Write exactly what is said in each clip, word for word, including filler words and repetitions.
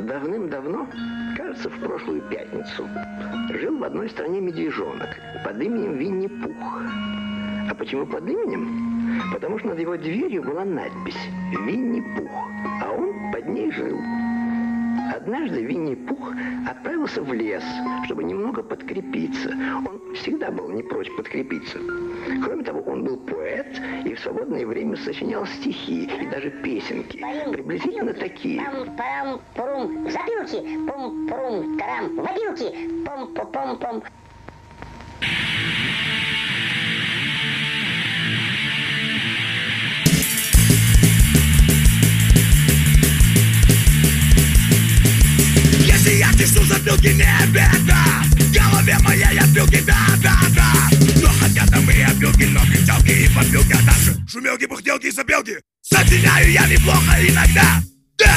Давным-давно, кажется, в прошлую пятницу, жил в одной стране медвежонок под именем Винни-Пух. А почему под именем? Потому что над его дверью была надпись «Винни-Пух», а он под ней жил. Однажды Винни-Пух отправился в лес, чтобы немного подкрепиться. Он всегда был не прочь подкрепиться. Кроме того, он был поэт и в свободное время сочинял стихи и даже песенки. Приблизительно такие. Пам-парам-пурум, запилки, пум-пурум, тарам, водилки, пум-пум-пум-пум. Если я пишу запилки, не беда. В голове моей опилки, да-да-да. Но хотя там и опилки, но кричалки и попилки, а также шумелки, бухтелки и запелки. Сочиняю я неплохо иногда, да.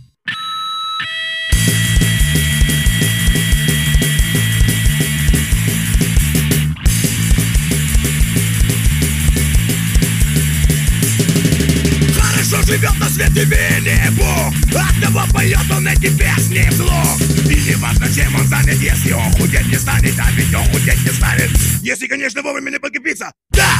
Хорошо живет на свете Винни-Пух, оттого поет он эти песни вслух. И не важно, чем он занят, если он худеть не станет, а ведь он худеть не станет, если, конечно, вовремя не подкрепиться, да!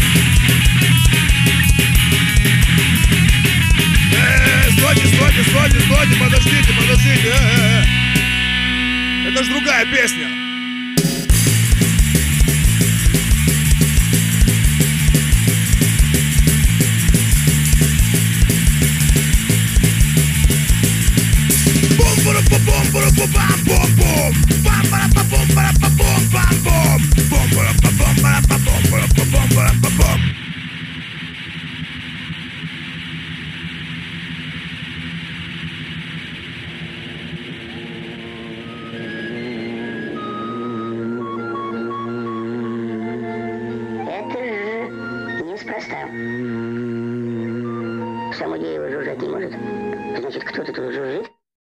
Э-э, стойте, стойте, стойте, стойте, подождите, подождите, э-э-э. Это ж другая песня. Это же неспроста. Само дерево жужжать не может. Значит, кто-то тут жужжит.